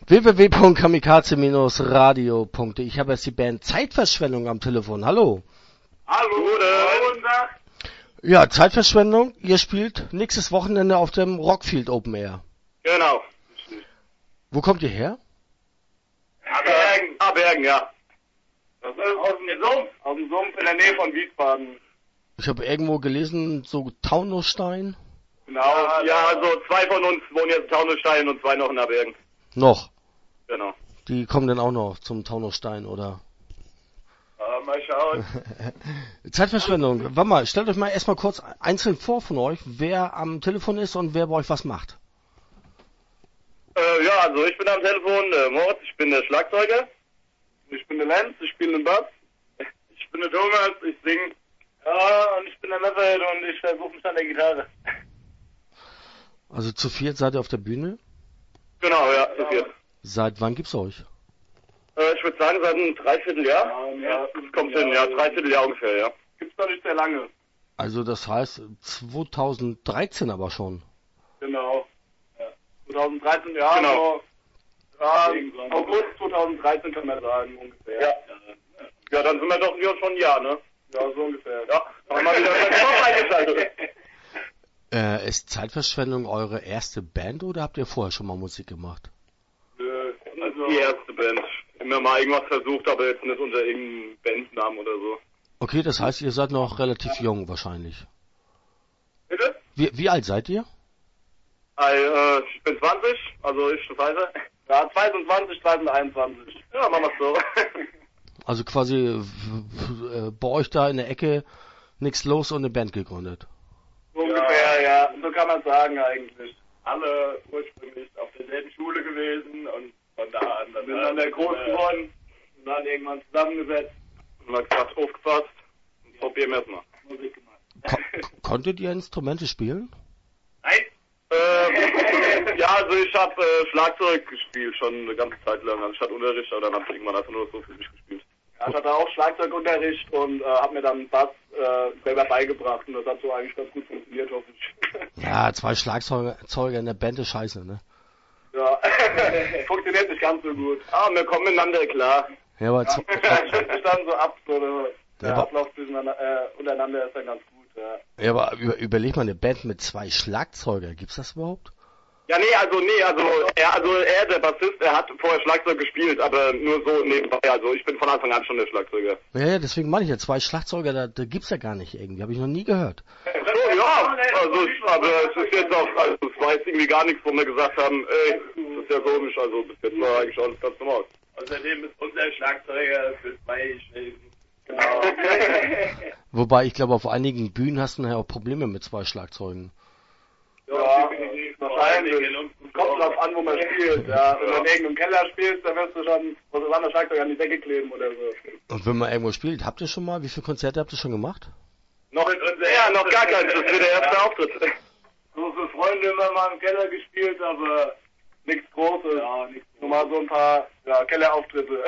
www.kamikaze-radio.de. Ich habe jetzt die Band Zeitverschwendung am Telefon. Hallo. Hallo, guten Tag. Ja, Zeitverschwendung. Ihr spielt nächstes Wochenende auf dem Rockfield Open Air. Genau. Wo kommt ihr her? Abergen, ja. Das ist aus dem Sumpf in der Nähe von Wiesbaden. Ich habe irgendwo gelesen, so Taunusstein. Genau, ja, also 2 von uns wohnen jetzt in Taunusstein und 2 noch in Abergen. Noch? Genau. Die kommen dann auch noch zum Taunusstein, oder? Mal schauen. Zeitverschwendung. Warte mal, stellt euch mal erstmal kurz einzeln vor von euch, wer am Telefon ist und wer bei euch was macht. Ja, also ich bin am Telefon, Moritz, ich bin der Schlagzeuger. Ich bin der Lenz, ich spiele den Bass. Ich bin der Thomas, ich singe. Ja, und ich bin der Meffert und ich versuche mich an der Gitarre. Also zu viert seid ihr auf der Bühne? Genau, ja, zu viert. Seit wann gibt's euch? Ich würde sagen, seit einem Dreivierteljahr. Ja, das kommt hin, ja, Dreivierteljahr ungefähr, ja. Gibt's doch nicht sehr lange. Also das heißt 2013 aber schon. Genau. Ja. 2013, ja, genau. So, August 2013 kann man sagen, ungefähr. Ja, ja, dann sind wir doch wieder schon ein Jahr, ne? Ja, so ungefähr. Ja, haben wir wieder Kopf eingeschaltet. Ist Zeitverschwendung eure erste Band oder habt ihr vorher schon mal Musik gemacht? Also die erste Band. Immer mal irgendwas versucht, aber jetzt nicht unter irgendeinem Bandnamen oder so. Okay, das heißt, ihr seid noch relativ jung wahrscheinlich. Bitte? Wie alt seid ihr? Ich bin 20, also ich Schweizer. Ja, 22, 2021. Ja, machen wir's so. Also quasi bei euch da in der Ecke nichts los und eine Band gegründet. Ungefähr, ja. So kann man sagen eigentlich. Alle ursprünglich auf derselben Schule gewesen und von da an dann sind dann der groß geworden und dann irgendwann zusammengesetzt und mal gesagt, aufgefasst und probieren wir es mal. Musik gemacht. Konntet ihr Instrumente spielen? Nein. Ja, also ich habe Schlagzeug gespielt schon eine ganze Zeit lang. Also ich hatte Unterricht, aber dann habe ich irgendwann einfach nur so für mich gespielt. Ja, ich hatte auch Schlagzeugunterricht und habe mir dann Bass selber beigebracht und das hat so eigentlich ganz gut funktioniert, hoffe ich. Ja, 2 Schlagzeuger in der Band ist scheiße, ne? Ja, funktioniert nicht ganz so gut. Aber wir kommen miteinander klar. Ja, aber Das stimmt sich dann so ab, so der Ablauf untereinander ist dann ganz gut, ja. Ja, aber überleg mal, eine Band mit 2 Schlagzeuger, gibt's das überhaupt? Ja, er, der Bassist, er hat vorher Schlagzeug gespielt, aber nur so nebenbei, also ich bin von Anfang an schon der Schlagzeuger. Ja, deswegen meine ich ja, 2 Schlagzeuger, da gibt's ja gar nicht irgendwie, habe ich noch nie gehört. So, ja, also, aber es ist jetzt auch, also es war jetzt irgendwie gar nichts, wo wir gesagt haben, ey, das ist ja komisch, also bis jetzt war eigentlich alles ganz normal. Außerdem ist unser Schlagzeuger für 2 Stunden. Genau. Wobei, ich glaube, auf einigen Bühnen hast du nachher auch Probleme mit 2 Schlagzeugen. Ja, wahrscheinlich. Kommt drauf an, wo man spielt. Ja, wenn du in irgendeinem Keller spielst, dann wirst du schon, wo das andere Schlagzeug an die Decke kleben oder so. Und wenn man irgendwo spielt, habt ihr schon mal, wie viele Konzerte habt ihr schon gemacht? Noch gar keins, das wird der erste Auftritt. So für Freunde immer mal im Keller gespielt, aber nichts Großes. Ja, nur mal so ein paar Kellerauftritte.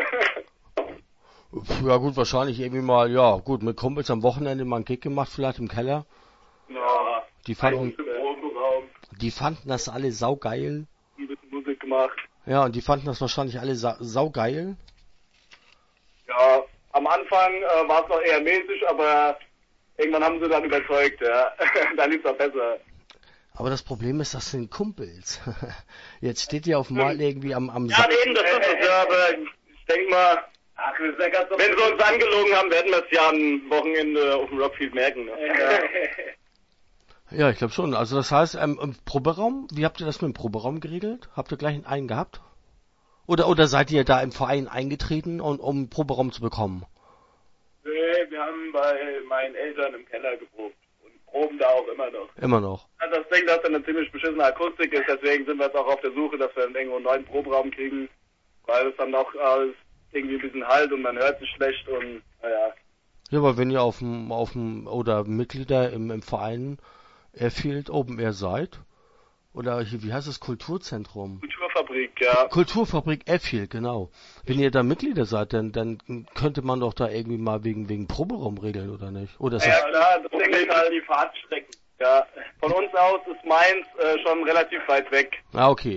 Ja gut, wahrscheinlich irgendwie mal, ja gut, mit Kumpels am Wochenende mal einen Gig gemacht, vielleicht im Keller. Ja, Die fanden das alle saugeil. Ein bisschen Musik gemacht. Ja, und die fanden das wahrscheinlich alle saugeil. Ja, am Anfang war es noch eher mäßig, aber irgendwann haben sie dann überzeugt, ja. Dann lief's auch besser. Aber das Problem ist, das sind Kumpels. Jetzt steht ihr auf mal irgendwie am Ja, eben, das ist es, ja, aber ich denke mal, wenn sie uns angelogen haben, werden wir es ja am Wochenende auf dem Rockfield merken. Ne? Ja, ich glaube schon. Also das heißt, im Proberaum, wie habt ihr das mit dem Proberaum geregelt? Habt ihr gleich einen gehabt? Oder seid ihr da im Verein eingetreten, um einen Proberaum zu bekommen? Nee, wir haben bei meinen Eltern im Keller geprobt und proben da auch immer noch. Immer noch? Also das Ding, dass da eine ziemlich beschissene Akustik ist, deswegen sind wir jetzt auch auf der Suche, dass wir irgendwo einen neuen Proberaum kriegen, weil es dann noch alles irgendwie ein bisschen halt und man hört sich schlecht und naja. Ja, aber wenn ihr auf dem oder Mitglieder im Verein Airfield Open Air seid, oder hier, wie heißt das, Kulturzentrum? Kulturfabrik, ja. Kulturfabrik Airfield, genau. Wenn ihr da Mitglieder seid, dann könnte man doch da irgendwie mal wegen Proberaum regeln, oder nicht? Oder ist ja, klar, das Ding ist halt die Fahrtstrecken. Ja, von uns aus ist Mainz schon relativ weit weg. Ah, okay.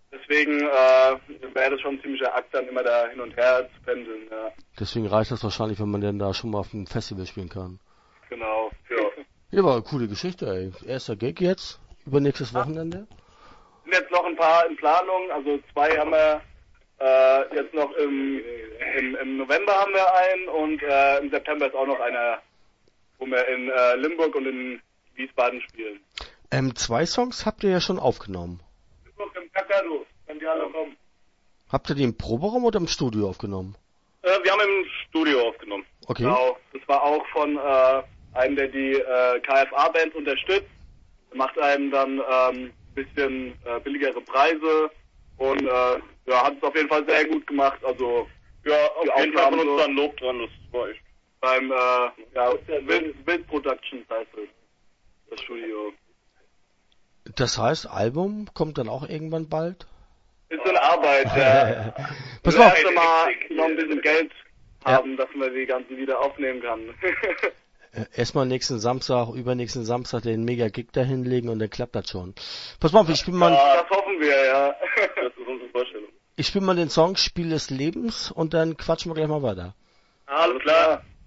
Deswegen wäre das schon ein ziemlicher Akt, dann immer da hin und her zu pendeln, ja. Deswegen reicht das wahrscheinlich, wenn man denn da schon mal auf einem Festival spielen kann. Genau, ja. Ja, war eine coole Geschichte, ey. Erster Gig jetzt, übernächstes Wochenende. Sind jetzt noch ein paar in Planung, also 2 haben wir jetzt noch im November haben wir einen und im September ist auch noch einer, wo wir in Limburg und in Wiesbaden spielen. 2 Songs habt ihr ja schon aufgenommen. Limburg im Kakadu, wenn die alle kommen. Habt ihr die im Proberaum oder im Studio aufgenommen? Wir haben im Studio aufgenommen. Okay. Genau, das war auch von einem, der die KFA-Bands unterstützt. Macht einem dann bisschen billigere Preise und ja, hat es auf jeden Fall sehr gut gemacht. Also ja, auf jeden Fall von uns dann Lob dran, das war echt. Beim ja, Wild Productions heißt es, das Studio. Das heißt, Album kommt dann auch irgendwann bald? Ist in Arbeit, ja. Pass wir auf. erst mal noch ein bisschen Geld haben, dass man die ganzen Lieder aufnehmen kann. Erstmal nächsten Samstag, übernächsten Samstag den Mega-Gig da hinlegen und dann klappt das schon. Pass mal auf, ich spiele mal, das hoffen wir, ja. Das ist unsere Vorstellung. ich spiele mal den Song Spiel des Lebens und dann quatschen wir gleich mal weiter. Alles klar.